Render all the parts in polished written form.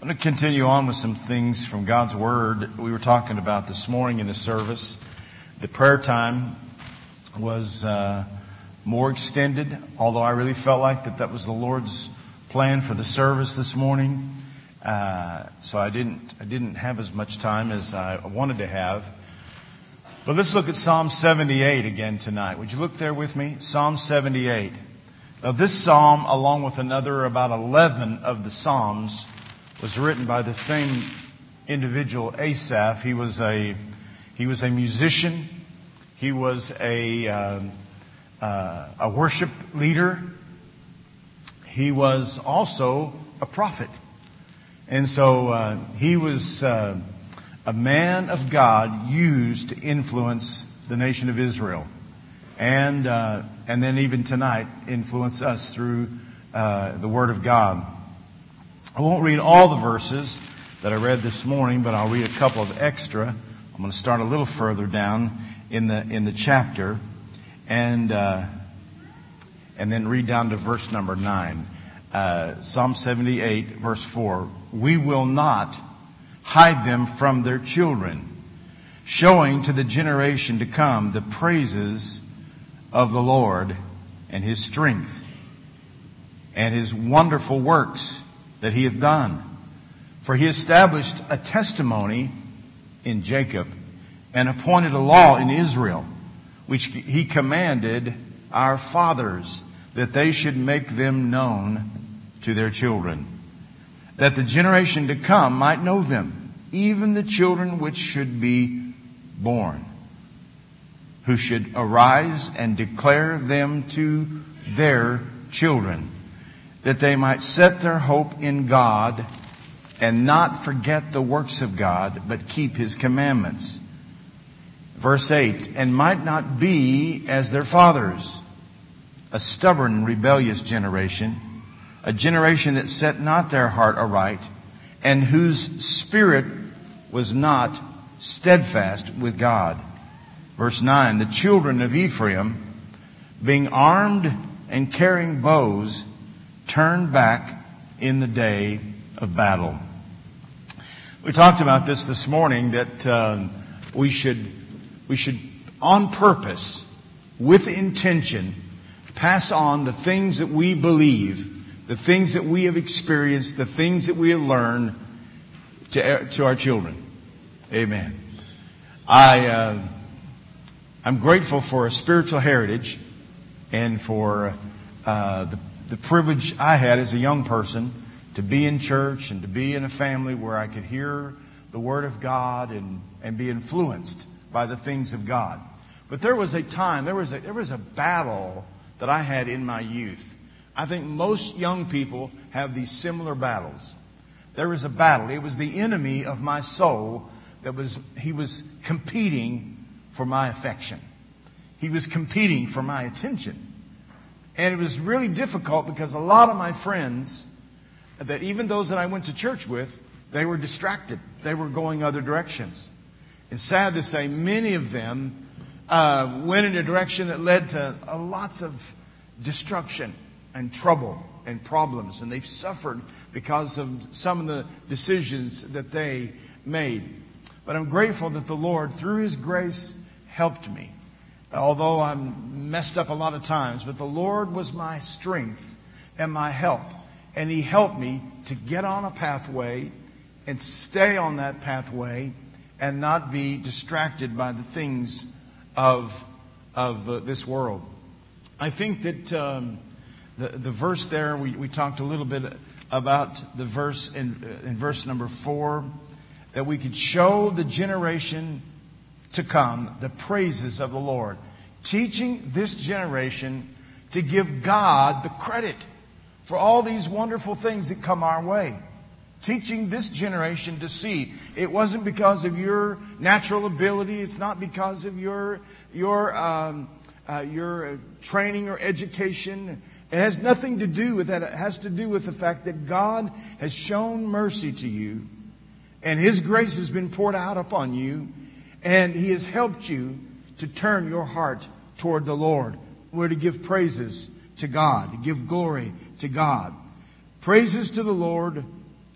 I'm going to continue on with some things from God's Word we were talking about this morning in the service. The prayer time was more extended, although I really felt like that was the Lord's plan for the service this morning. So I didn't have as much time as I wanted to have. But let's look at Psalm 78 again tonight. Would you look there with me? Psalm 78. Now this psalm, along with another about 11 of the psalms, was written by the same individual, Asaph. He was a musician. He was a worship leader. He was also a prophet, and so he was a man of God used to influence the nation of Israel, and then even tonight influence us through the Word of God. I won't read all the verses that I read this morning, but I'll read a couple of extra. I'm going to start a little further down in the chapter, and then read down to verse number 9. Psalm 78, verse 4. We will not hide them from their children, showing to the generation to come the praises of the Lord and His strength and His wonderful works that He hath done. For He established a testimony in Jacob and appointed a law in Israel, which He commanded our fathers, that they should make them known to their children, that the generation to come might know them, even the children which should be born, who should arise and declare them to their children, that they might set their hope in God and not forget the works of God, but keep His commandments. Verse 8, and might not be as their fathers, a stubborn and rebellious generation, a generation that set not their heart aright, and whose spirit was not steadfast with God. Verse 9, the children of Ephraim, being armed and carrying bows, turned back in the day of battle. We talked about this morning, that we should on purpose, with intention, pass on the things that we believe, the things that we have experienced, the things that we have learned to our children. Amen. I'm grateful for a spiritual heritage and for the privilege I had as a young person to be in church and to be in a family where I could hear the Word of God and be influenced by the things of God. But there was a time, there was a battle that I had in my youth. I think most young people have these similar battles. There was a battle. It was the enemy of my soul he was competing for my affection. He was competing for my attention. And it was really difficult because a lot of my friends, that even those that I went to church with, they were distracted. They were going other directions. And sad to say, many of them went in a direction that led to lots of destruction and trouble and problems. And they've suffered because of some of the decisions that they made. But I'm grateful that the Lord, through His grace, helped me. Although I'm messed up a lot of times, but the Lord was my strength and my help. And He helped me to get on a pathway and stay on that pathway and not be distracted by the things of this world. I think that the verse there, we talked a little bit about the verse in verse number 4, that we could show the generation to come the praises of the Lord. Teaching this generation to give God the credit for all these wonderful things that come our way. Teaching this generation to see it wasn't because of your natural ability. It's not because of your training or education. It has nothing to do with that. It has to do with the fact that God has shown mercy to you, and His grace has been poured out upon you, and He has helped you to turn your heart toward the Lord. We're to give praises to God, to give glory to God. Praises to the Lord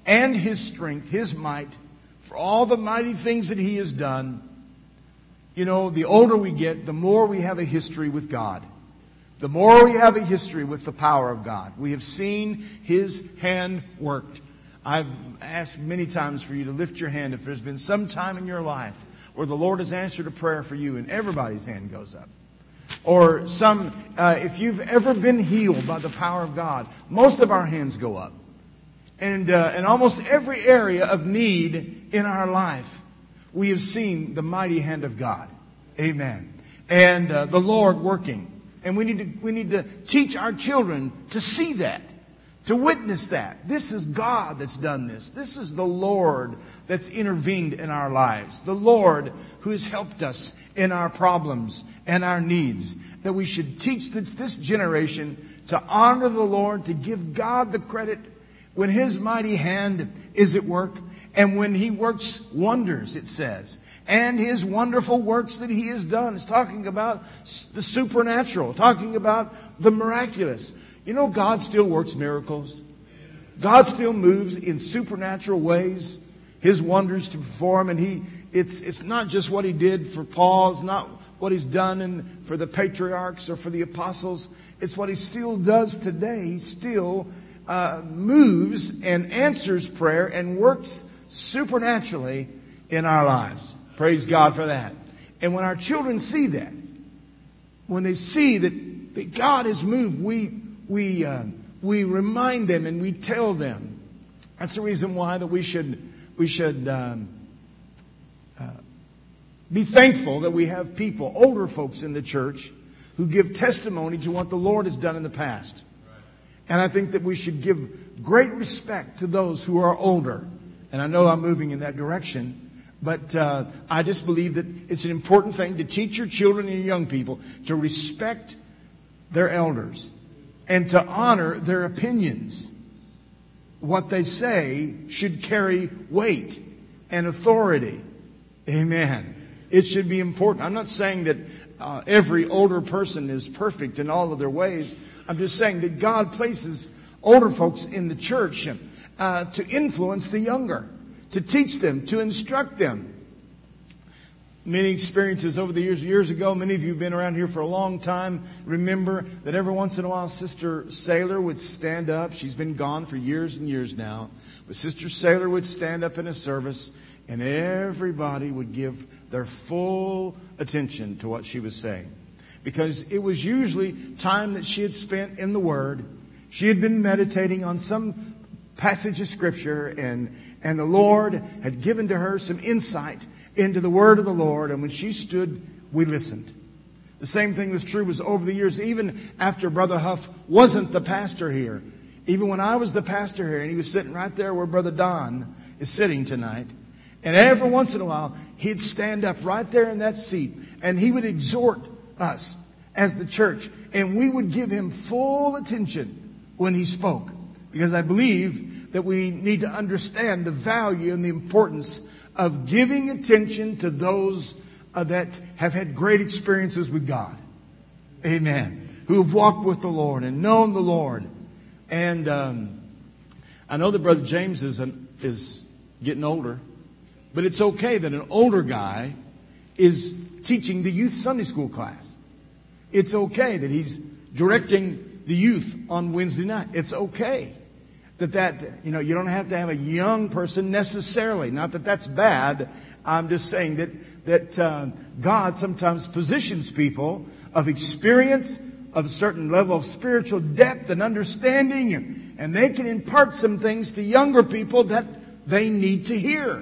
and His strength, His might, for all the mighty things that He has done. You know, the older we get, the more we have a history with God. The more we have a history with the power of God. We have seen His hand worked. I've asked many times for you to lift your hand if there's been some time in your life where the Lord has answered a prayer for you and everybody's hand goes up. Or if you've ever been healed by the power of God, most of our hands go up. And in almost every area of need in our life, we have seen the mighty hand of God. Amen. And the Lord working. And we need to teach our children to see that, to witness that. This is God that's done this. This is the Lord that's intervened in our lives. The Lord who has helped us in our problems and our needs. That we should teach this generation to honor the Lord, to give God the credit when His mighty hand is at work. And when He works wonders, it says. And His wonderful works that He has done. It's talking about the supernatural. Talking about the miraculous. You know, God still works miracles. God still moves in supernatural ways. His wonders to perform. And it's not just what He did for Paul. It's not what He's done for the patriarchs or for the apostles. It's what He still does today. He still moves and answers prayer and works supernaturally in our lives. Praise God for that. And when our children see that, when they see that God has moved, we remind them and we tell them. That's the reason why that we should be thankful that we have people, older folks in the church, who give testimony to what the Lord has done in the past. And I think that we should give great respect to those who are older. And I know I'm moving in that direction. But I just believe that it's an important thing to teach your children and your young people to respect their elders and to honor their opinions. What they say should carry weight and authority. Amen. It should be important. I'm not saying that every older person is perfect in all of their ways. I'm just saying that God places older folks in the church to influence the younger. To teach them, to instruct them. Many experiences over the years ago, many of you have been around here for a long time, remember that every once in a while Sister Saylor would stand up. She's been gone for years and years now. But Sister Saylor would stand up in a service and everybody would give their full attention to what she was saying. Because it was usually time that she had spent in the Word. She had been meditating on some passage of Scripture and the Lord had given to her some insight into the Word of the Lord. And when she stood, we listened. The same thing was true over the years, even after Brother Huff wasn't the pastor here. Even when I was the pastor here, and he was sitting right there where Brother Don is sitting tonight. And every once in a while, he'd stand up right there in that seat. And he would exhort us as the church. And we would give him full attention when he spoke. Because I believe that we need to understand the value and the importance of giving attention to those that have had great experiences with God. Amen. Who have walked with the Lord and known the Lord. And I know that Brother James is getting older. But it's okay that an older guy is teaching the youth Sunday school class. It's okay that he's directing the youth on Wednesday night. It's okay that you don't have to have a young person necessarily. Not that that's bad. I'm just saying that God sometimes positions people of experience, of a certain level of spiritual depth and understanding, and they can impart some things to younger people that they need to hear.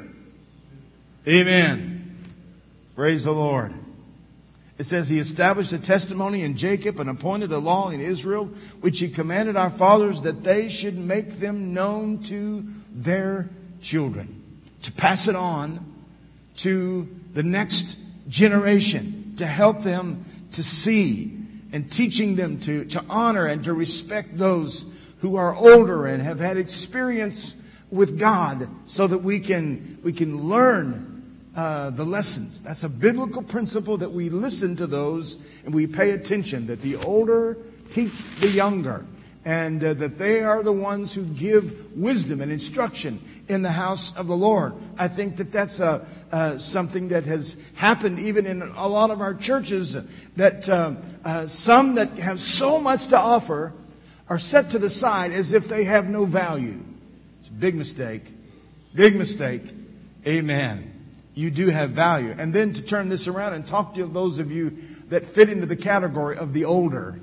Amen. Praise the Lord. It says, He established a testimony in Jacob and appointed a law in Israel, which He commanded our fathers that they should make them known to their children, to pass it on to the next generation, to help them to see and teaching them to honor and to respect those who are older and have had experience with God, so that we can learn the lessons. That's a biblical principle, that we listen to those and we pay attention, that the older teach the younger. and that they are the ones who give wisdom and instruction in the house of the Lord. I think that that's something that has happened even in a lot of our churches, that some that have so much to offer are set to the side as if they have no value. It's a big mistake. Big mistake. Amen. You do have value. And then to turn this around and talk to those of you that fit into the category of the older.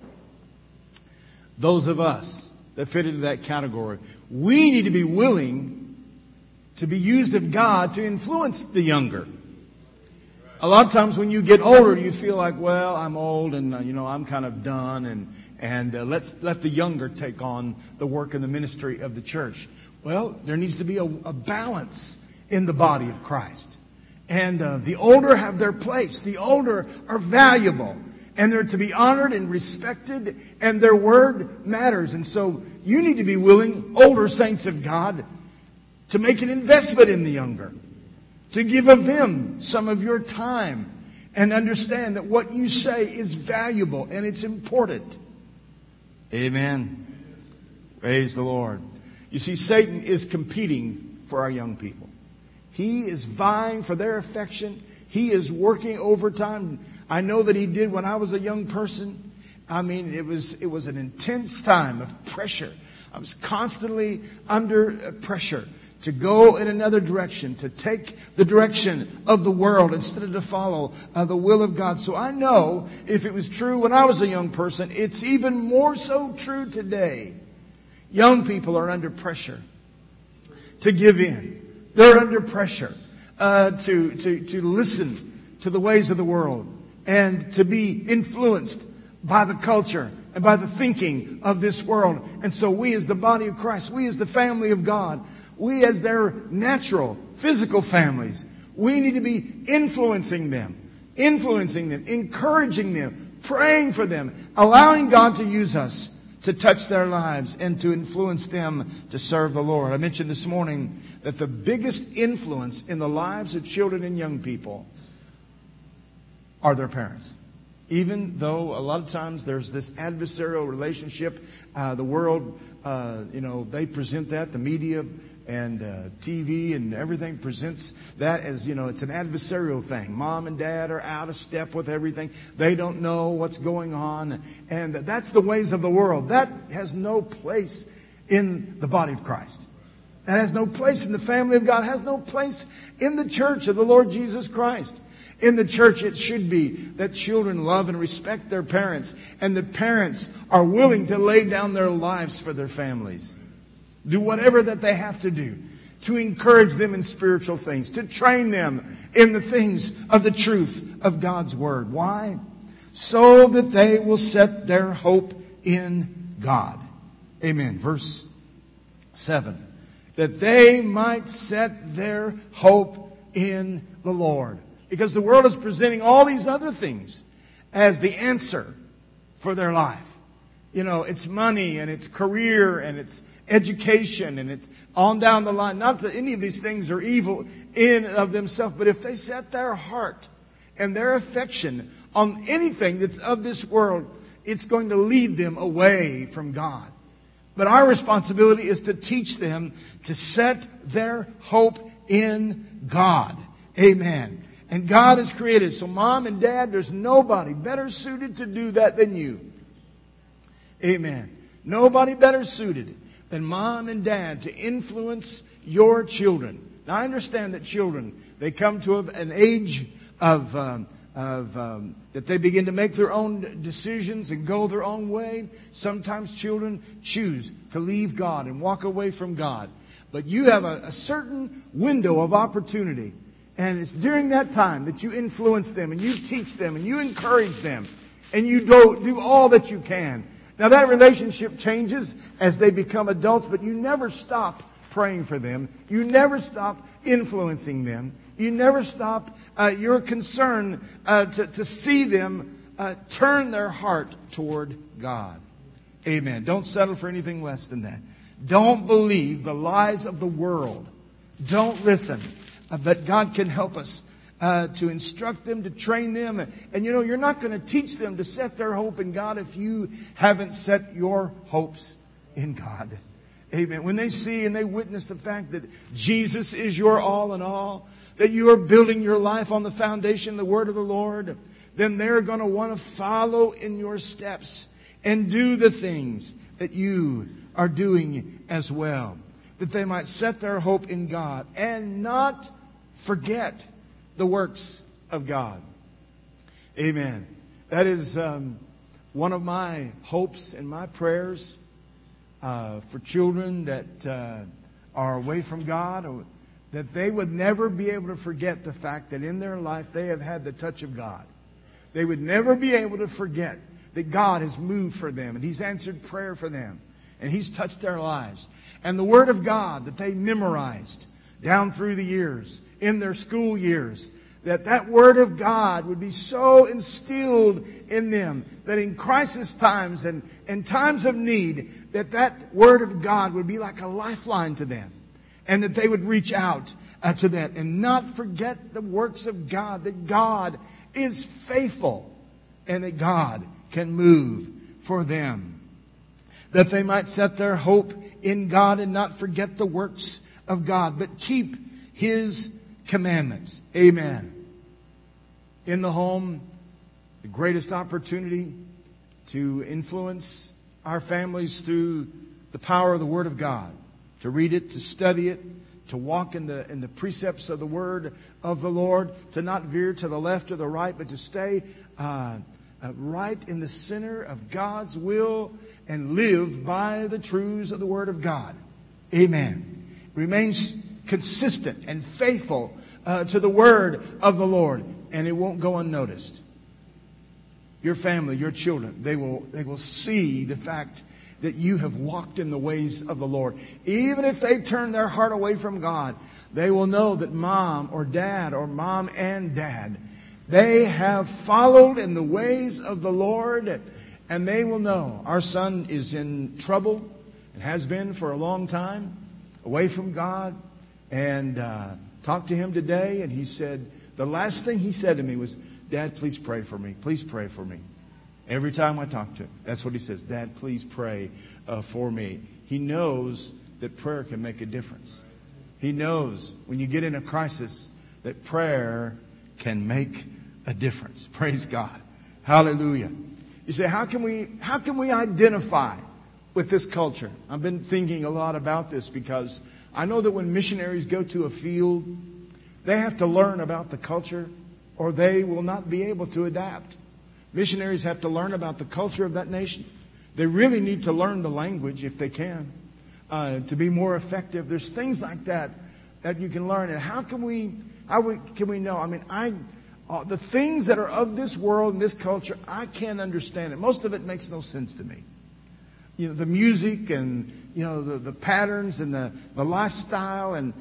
Those of us that fit into that category. We need to be willing to be used of God to influence the younger. A lot of times when you get older, you feel like, well, I'm old and, I'm kind of done. And let's let the younger take on the work and the ministry of the church. Well, there needs to be a balance in the body of Christ. And the older have their place. The older are valuable. And they're to be honored and respected. And their word matters. And so you need to be willing, older saints of God, to make an investment in the younger. To give of them some of your time. And understand that what you say is valuable and it's important. Amen. Praise the Lord. You see, Satan is competing for our young people. He is vying for their affection. He is working overtime. I know that he did when I was a young person. I mean, it was an intense time of pressure. I was constantly under pressure to go in another direction, to take the direction of the world instead of to follow the will of God. So I know if it was true when I was a young person, it's even more so true today. Young people are under pressure to give in. They're under pressure to listen to the ways of the world and to be influenced by the culture and by the thinking of this world. And so we as the body of Christ, we as the family of God, we as their natural, physical families, we need to be influencing them, encouraging them, praying for them, allowing God to use us to touch their lives and to influence them to serve the Lord. I mentioned this morning that the biggest influence in the lives of children and young people are their parents. Even though a lot of times there's this adversarial relationship, the world, they present that, the media and TV and everything presents that as, it's an adversarial thing. Mom and dad are out of step with everything. They don't know what's going on. And that's the ways of the world. That has no place in the body of Christ. That has no place in the family of God. It has no place in the church of the Lord Jesus Christ. In the church, it should be that children love and respect their parents. And the parents are willing to lay down their lives for their families. Do whatever that they have to do to encourage them in spiritual things, to train them in the things of the truth of God's Word. Why? So that they will set their hope in God. Amen. Verse 7. That they might set their hope in the Lord. Because the world is presenting all these other things as the answer for their life. It's money and it's career and it's education and it's on down the line. Not that any of these things are evil in and of themselves, but if they set their heart and their affection on anything that's of this world, it's going to lead them away from God. But our responsibility is to teach them to set their hope in God. Amen. And God has created. So mom and dad, there's nobody better suited to do that than you. Amen. Nobody better suited than mom and dad to influence your children. Now I understand that children, they come to an age of that they begin to make their own decisions and go their own way. Sometimes children choose to leave God and walk away from God. But you have a certain window of opportunity. And it's during that time that you influence them and you teach them and you encourage them. And you do all that you can. Now that relationship changes as they become adults, but you never stop praying for them. You never stop influencing them. You never stop your concern to see them turn their heart toward God. Amen. Don't settle for anything less than that. Don't believe the lies of the world. Don't listen. But God can help us to instruct them, to train them. And you're not going to teach them to set their hope in God if you haven't set your hopes in God. Amen. When they see and they witness the fact that Jesus is your all in all, that you are building your life on the foundation, the Word of the Lord, then they're going to want to follow in your steps and do the things that you are doing as well. That they might set their hope in God and not forget the works of God. Amen. That is one of my hopes and my prayers for children that are away from God, or that they would never be able to forget the fact that in their life they have had the touch of God. They would never be able to forget that God has moved for them and He's answered prayer for them and He's touched their lives. And the Word of God that they memorized down through the years, in their school years, that Word of God would be so instilled in them that in crisis times and times of need, that Word of God would be like a lifeline to them. And that they would reach out to that and not forget the works of God, that God is faithful and that God can move for them. That they might set their hope in God and not forget the works of God, but keep His commandments. Amen. In the home, the greatest opportunity to influence our families through the power of the Word of God. To read it, to study it, to walk in the precepts of the Word of the Lord, to not veer to the left or the right, but to stay right in the center of God's will and live by the truths of the Word of God. Amen. Remains consistent and faithful to the Word of the Lord, and it won't go unnoticed. Your family, your children, they will see the fact that you have walked in the ways of the Lord. Even if they turn their heart away from God, they will know that mom or dad or mom and dad, they have followed in the ways of the Lord, and they will know our son is in trouble and has been for a long time, away from God. And talked to him today, and he said, the last thing he said to me was, Dad, please pray for me. Please pray for me. Every time I talk to him, that's what he says. Dad, please pray for me. He knows that prayer can make a difference. He knows when you get in a crisis that prayer can make a difference. Praise God. Hallelujah. You say, how can we identify with this culture? I've been thinking a lot about this because I know that when missionaries go to a field, they have to learn about the culture or they will not be able to adapt. Missionaries have to learn about the culture of that nation. They really need to learn the language if they can to be more effective. There's things like that you can learn. And how can we know? I mean, the things that are of this world and this culture, I can't understand it. Most of it makes no sense to me. You know, the music and the patterns and the lifestyle and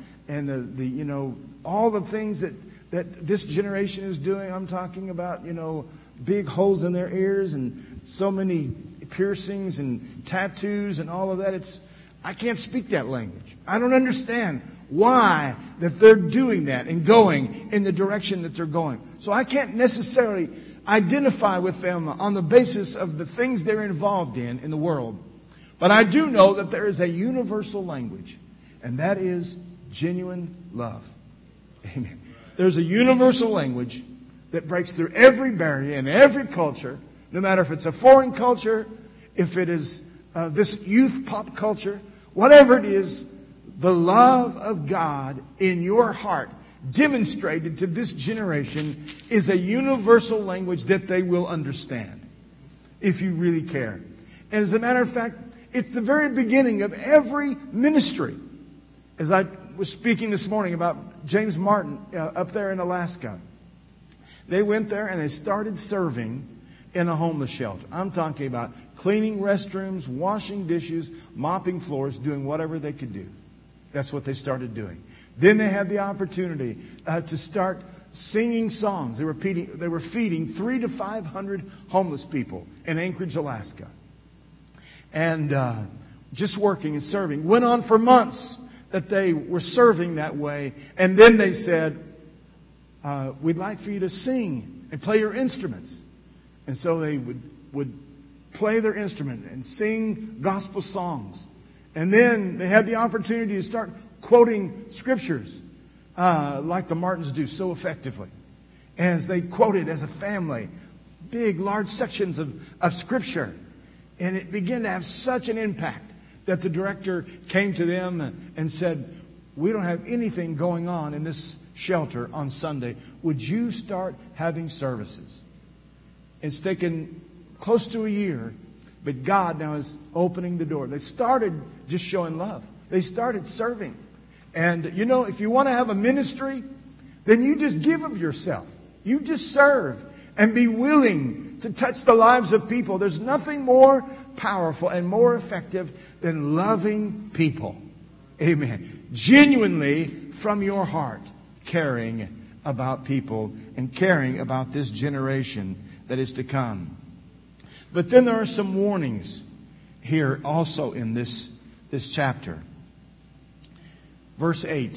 the all the things that this generation is doing. I'm talking about big holes in their ears and so many piercings and tattoos and all of that. I can't speak that language. I don't understand why that they're doing that and going in the direction that they're going. So I can't necessarily identify with them on the basis of the things they're involved in the world. But I do know that there is a universal language, and that is genuine love. Amen. There's a universal language that breaks through every barrier and every culture, no matter if it's a foreign culture, if it is this youth pop culture, whatever it is, the love of God in your heart demonstrated to this generation is a universal language that they will understand if you really care. And as a matter of fact, it's the very beginning of every ministry. As I was speaking this morning about James Martin up there in Alaska. They went there and they started serving in a homeless shelter. I'm talking about cleaning restrooms, washing dishes, mopping floors, doing whatever they could do. That's what they started doing. Then they had the opportunity to start singing songs. They were feeding 300 to 500 homeless people in Anchorage, Alaska. And just working and serving. Went on for months that they were serving that way. And then they said, we'd like for you to sing and play your instruments. And so they would play their instrument and sing gospel songs. And then they had the opportunity to start quoting scriptures like the Martins do so effectively. As they quoted as a family, big, large sections of scripture. And it began to have such an impact that the director came to them and said, we don't have anything going on in this shelter on Sunday. Would you start having services? It's taken close to a year, but God now is opening the door. They started just showing love. They started serving. And, you know, if you want to have a ministry, then you just give of yourself. You just serve and be willing to touch the lives of people. There's nothing more powerful and more effective than loving people. Amen. Genuinely from your heart, caring about people and caring about this generation that is to come. But then there are some warnings here also in this chapter. Verse 8.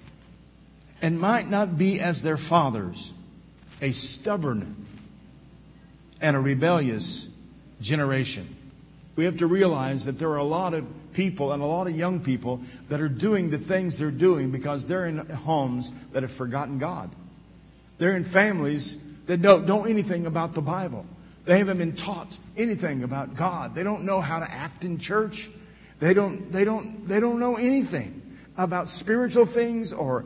And might not be as their fathers, a stubborn and a rebellious generation. We have to realize that there are a lot of people and a lot of young people that are doing the things they're doing because they're in homes that have forgotten God. They're in families that don't know anything about the Bible. They haven't been taught anything about God. They don't know how to act in church. They don't know anything about spiritual things or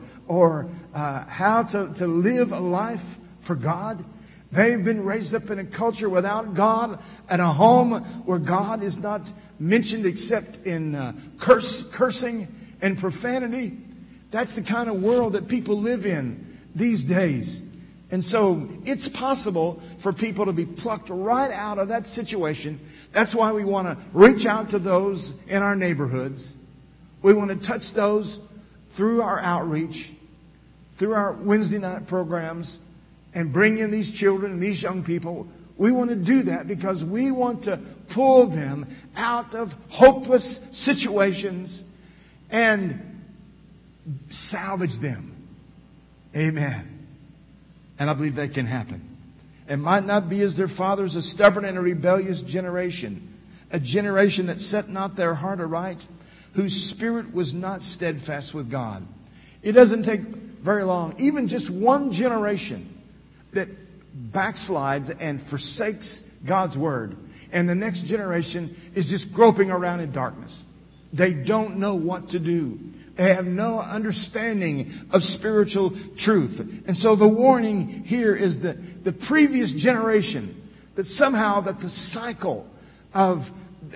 how to live a life for God. They've been raised up in a culture without God and a home where God is not mentioned except in cursing and profanity. That's the kind of world that people live in these days. And so it's possible for people to be plucked right out of that situation. That's why we want to reach out to those in our neighborhoods. We want to touch those through our outreach, through our Wednesday night programs, and bring in these children and these young people. We want to do that because we want to pull them out of hopeless situations and salvage them. Amen. And I believe that can happen. It might not be as their fathers, a stubborn and a rebellious generation, a generation that set not their heart aright, whose spirit was not steadfast with God. It doesn't take very long, even just one generation that backslides and forsakes God's word. And the next generation is just groping around in darkness. They don't know what to do. They have no understanding of spiritual truth. And so the warning here is that the previous generation, that somehow that the cycle of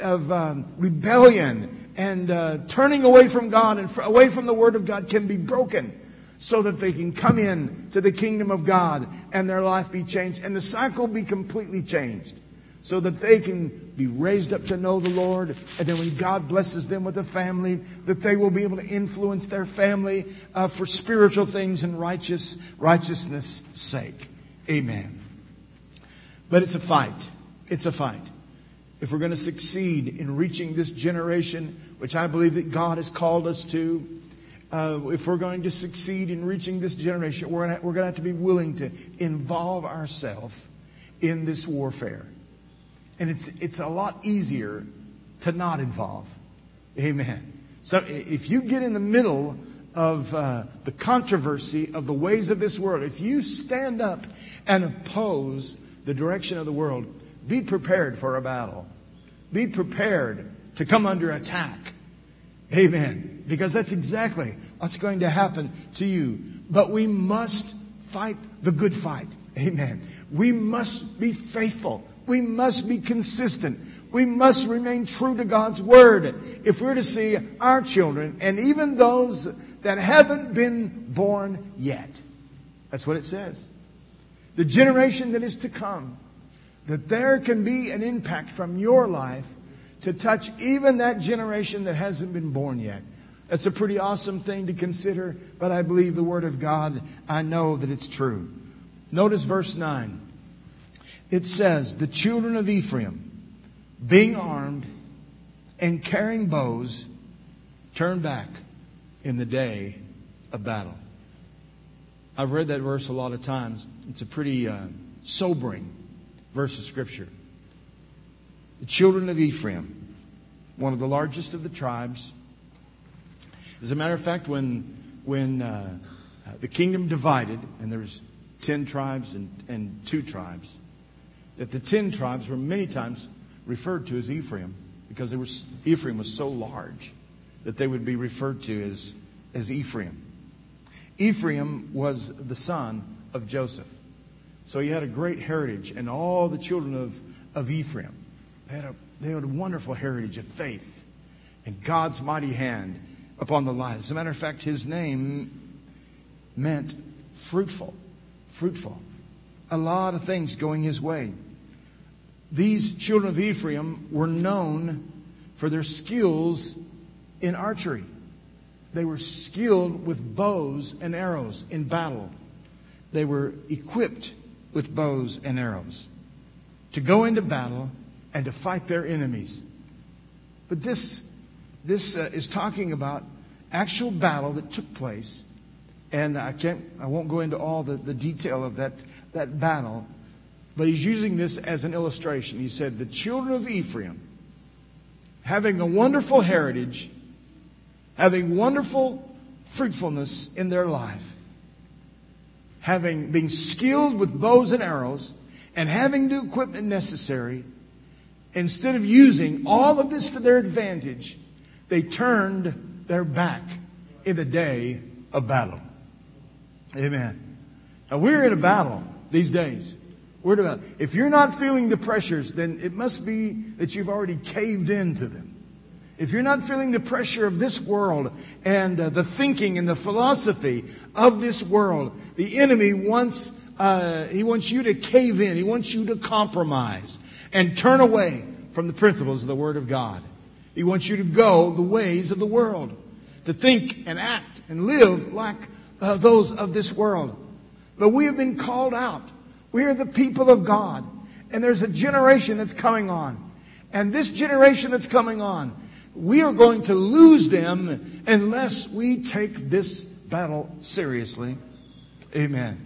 rebellion and turning away from God and away from the Word of God can be broken so that they can come in to the kingdom of God and their life be changed and the cycle be completely changed so that they can be raised up to know the Lord. And then when God blesses them with a family, that they will be able to influence their family for spiritual things and righteousness' sake. Amen. But it's a fight. It's a fight. If we're going to succeed in reaching this generation, which I believe that God has called us to, if we're going to succeed in reaching this generation, we're going to have to be willing to involve ourselves in this warfare. And it's a lot easier to not involve. Amen. So if you get in the middle of the controversy of the ways of this world, if you stand up and oppose the direction of the world, be prepared for a battle. Be prepared to come under attack. Amen. Because that's exactly what's going to happen to you. But we must fight the good fight. Amen. We must be faithful. We must be consistent. We must remain true to God's Word if we're to see our children and even those that haven't been born yet. That's what it says. The generation that is to come, that there can be an impact from your life to touch even that generation that hasn't been born yet. That's a pretty awesome thing to consider, but I believe the Word of God, I know that it's true. Notice verse 9. It says, the children of Ephraim, being armed and carrying bows, turn back in the day of battle. I've read that verse a lot of times. It's a pretty sobering verse of Scripture. The children of Ephraim, one of the largest of the tribes. As a matter of fact, when the kingdom divided, and there was 10 tribes and 2 tribes, that the 10 tribes were many times referred to as Ephraim, because Ephraim was so large that they would be referred to as Ephraim. Ephraim was the son of Joseph. So he had a great heritage, and all the children of Ephraim, they had a wonderful heritage of faith and God's mighty hand upon the lives. As a matter of fact, his name meant fruitful. Fruitful. A lot of things going his way. These children of Ephraim were known for their skills in archery. They were skilled with bows and arrows in battle. They were equipped with bows and arrows to go into battle and to fight their enemies. But this is talking about actual battle that took place. And I won't go into all the detail of that battle. But he's using this as an illustration. He said, the children of Ephraim, having a wonderful heritage, having wonderful fruitfulness in their life, being skilled with bows and arrows, and having the equipment necessary, instead of using all of this to their advantage, they turned their back in the day of battle. Amen. Now we're in a battle these days. We're in a battle. If you're not feeling the pressures, then it must be that you've already caved into them. If you're not feeling the pressure of this world and the thinking and the philosophy of this world, the enemy wants you to cave in. He wants you to compromise and turn away from the principles of the Word of God. He wants you to go the ways of the world, to think and act and live like those of this world. But we have been called out. We are the people of God. And there's a generation that's coming on. And this generation that's coming on, we are going to lose them unless we take this battle seriously. Amen.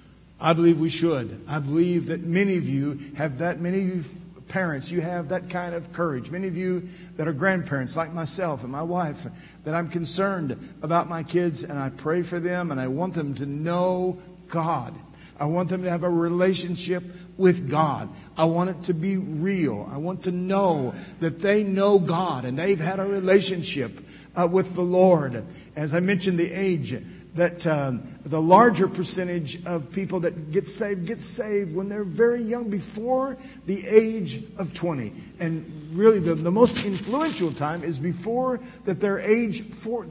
I believe we should. I believe that many of you have that. Many of you parents, you have that kind of courage. Many of you that are grandparents, like myself and my wife, that I'm concerned about my kids, and I pray for them, and I want them to know God. I want them to have a relationship with God. I want it to be real. I want to know that they know God and they've had a relationship with the Lord. As I mentioned, the age, that the larger percentage of people that get saved when they're very young, before the age of 20. And really the most influential time is before that they're age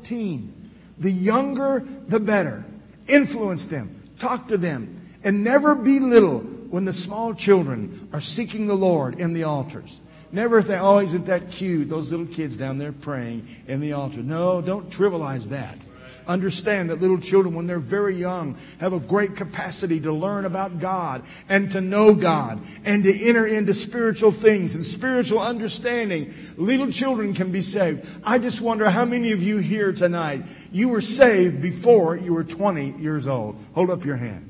14. The younger, the better. Influence them. Talk to them. And never belittle when the small children are seeking the Lord in the altars. Never think, oh, isn't that cute? Those little kids down there praying in the altar. No, don't trivialize that. Understand that little children, when they're very young, have a great capacity to learn about God and to know God and to enter into spiritual things and spiritual understanding. Little children can be saved. I just wonder how many of you here tonight, you were saved before you were 20 years old. Hold up your hand.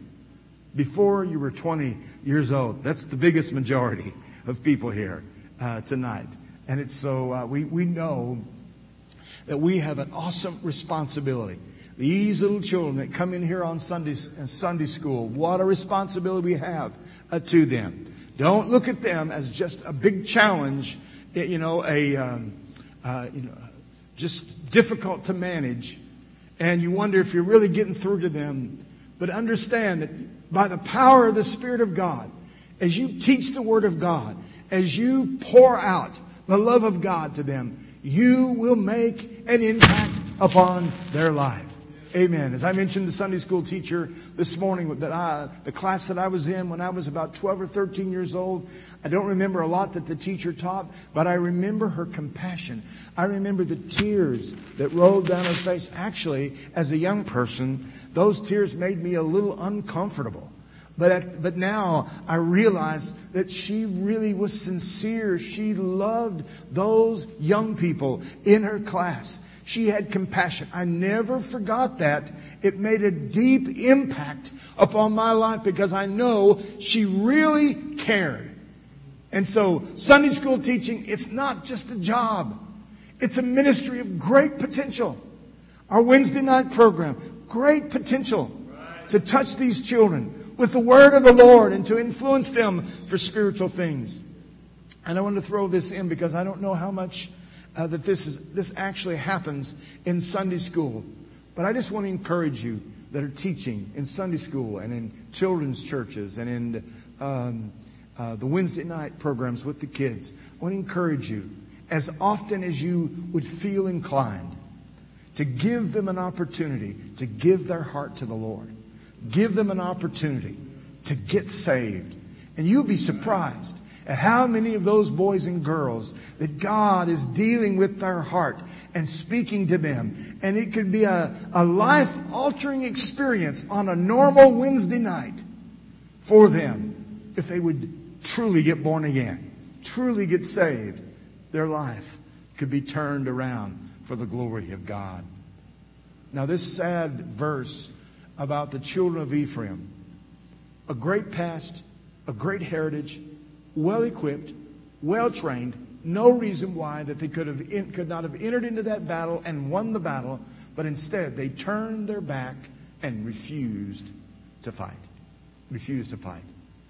Before you were 20 years old. That's the biggest majority of people here tonight. And it's so we know that we have an awesome responsibility. These little children that come in here on Sunday school, what a responsibility we have to them. Don't look at them as just a big challenge, just difficult to manage. And you wonder if you're really getting through to them. But understand that by the power of the Spirit of God, as you teach the Word of God, as you pour out the love of God to them, you will make an impact upon their life. Amen. As I mentioned, the Sunday school teacher this morning, the class that I was in when I was about 12 or 13 years old, I don't remember a lot that the teacher taught, but I remember her compassion. I remember the tears that rolled down her face. Actually, as a young person, those tears made me a little uncomfortable. But now I realize that she really was sincere. She loved those young people in her class. She had compassion. I never forgot that. It made a deep impact upon my life because I know she really cared. And so Sunday school teaching, it's not just a job. It's a ministry of great potential. Our Wednesday night program, great potential to touch these children with the word of the Lord and to influence them for spiritual things. And I wanted to throw this in because I don't know how much that this actually happens in Sunday school. But I just want to encourage you that are teaching in Sunday school and in children's churches and in the Wednesday night programs with the kids. I want to encourage you, as often as you would feel inclined, to give them an opportunity to give their heart to the Lord. Give them an opportunity to get saved. And you'll be surprised at how many of those boys and girls that God is dealing with their heart and speaking to them. And it could be a life-altering experience on a normal Wednesday night for them if they would truly get born again, truly get saved. Their life could be turned around for the glory of God. Now, this sad verse about the children of Ephraim, a great past, a great heritage, well-equipped, well-trained, no reason why that they could not have entered into that battle and won the battle, but instead they turned their back and refused to fight. Refused to fight.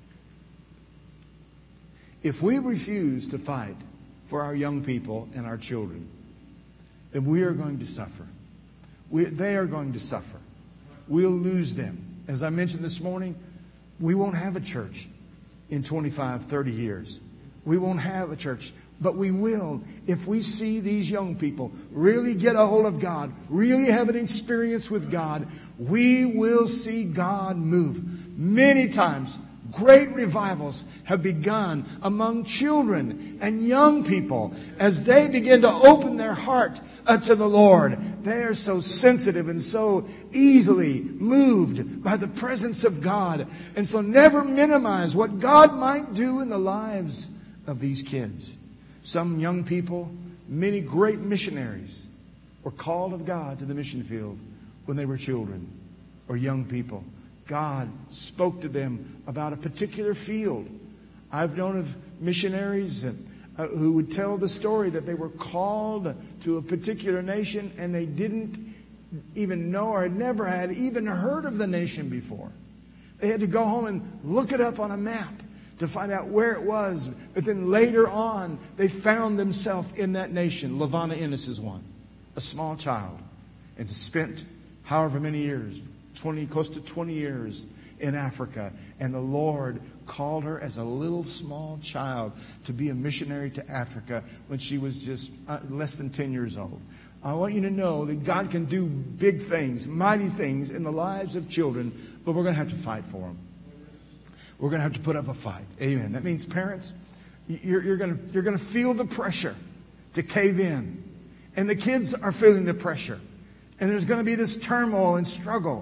If we refuse to fight for our young people and our children, then we are going to suffer. They are going to suffer. We'll lose them. As I mentioned this morning, we won't have a church in 25, 30 years. We won't have a church. But we will if we see these young people really get a hold of God, really have an experience with God. We will see God move. Many times, great revivals have begun among children and young people as they begin to open their heart to the Lord. They are so sensitive and so easily moved by the presence of God. And so never minimize what God might do in the lives of these kids. Some young people, many great missionaries were called of God to the mission field when they were children or young people. God spoke to them about a particular field. I've known of missionaries who would tell the story that they were called to a particular nation and they didn't even know or had never had even heard of the nation before. They had to go home and look it up on a map to find out where it was. But then later on, they found themselves in that nation. Lavana Innes is one, a small child, and spent however many years, close to 20 years in Africa. And the Lord called her as a little small child to be a missionary to Africa when she was just less than 10 years old. I want you to know that God can do big things, mighty things in the lives of children, but we're going to have to fight for them. We're going to have to put up a fight. Amen. That means parents, you're going to feel the pressure to cave in. And the kids are feeling the pressure. And there's going to be this turmoil and struggle.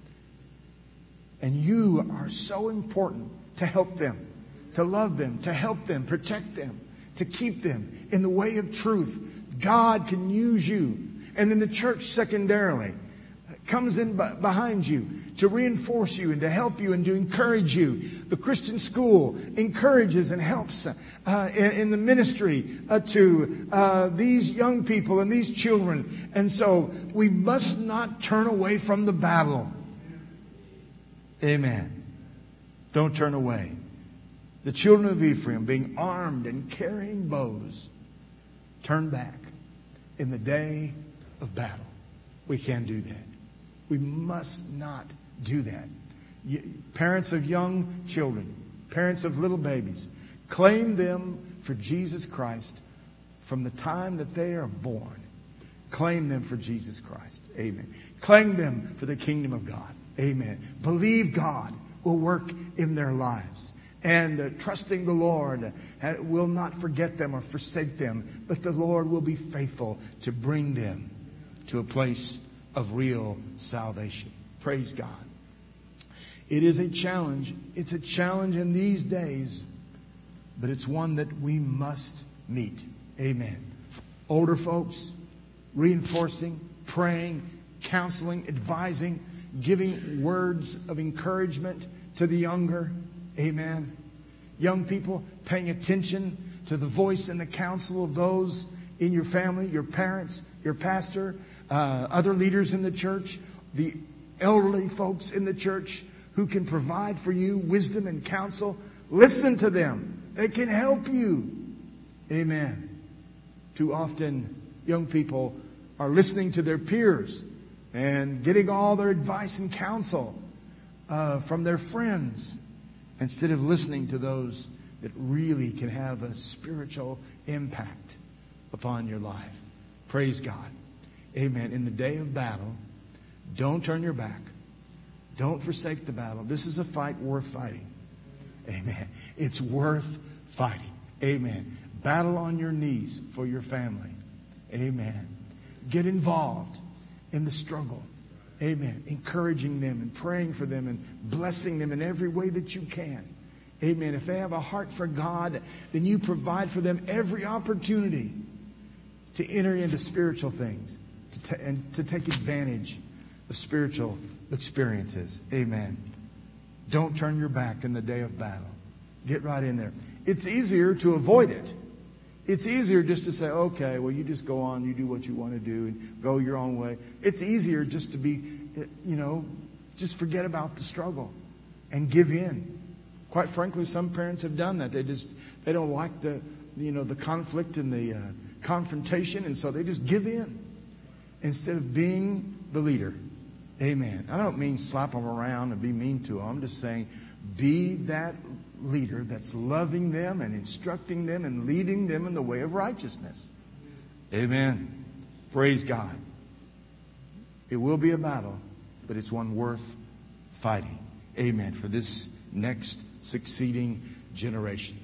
And you are so important to help them, to love them, to help them, protect them, to keep them in the way of truth. God can use you. And then the church secondarily comes in behind you to reinforce you and to help you and to encourage you. The Christian school encourages and helps in the ministry to these young people and these children. And so we must not turn away from the battle. Amen. Don't turn away. The children of Ephraim, being armed and carrying bows, turned back in the day of battle. We can't do that. We must not do that. Parents of young children, parents of little babies, claim them for Jesus Christ from the time that they are born. Claim them for Jesus Christ. Amen. Claim them for the kingdom of God. Amen. Believe God will work in their lives. And trusting the Lord will not forget them or forsake them, but the Lord will be faithful to bring them to a place of real salvation. Praise God. It is a challenge. It's a challenge in these days, but it's one that we must meet. Amen. Older folks, reinforcing, praying, counseling, advising, giving words of encouragement to the younger. Amen. Young people, paying attention to the voice and the counsel of those in your family, your parents, your pastor, other leaders in the church, the elderly folks in the church who can provide for you wisdom and counsel. Listen to them. They can help you. Amen. Too often, young people are listening to their peers and getting all their advice and counsel from their friends instead of listening to those that really can have a spiritual impact upon your life. Praise God. Amen. In the day of battle, don't turn your back. Don't forsake the battle. This is a fight worth fighting. Amen. It's worth fighting. Amen. Battle on your knees for your family. Amen. Get involved in the struggle. Amen. Encouraging them and praying for them and blessing them in every way that you can. Amen. If they have a heart for God, then you provide for them every opportunity to enter into spiritual things and to take advantage of spiritual experiences. Amen. Don't turn your back in the day of battle. Get right in there. It's easier to avoid it. It's easier just to say, okay, well, you just go on, you do what you want to do and go your own way. It's easier just to be, just forget about the struggle and give in. Quite frankly, some parents have done that. They don't like the conflict and the confrontation, and so they just give in instead of being the leader. Amen. I don't mean slap them around and be mean to them. I'm just saying be that leader that's loving them and instructing them and leading them in the way of righteousness. Amen. Praise God. It will be a battle, but it's one worth fighting. Amen. For this next succeeding generation.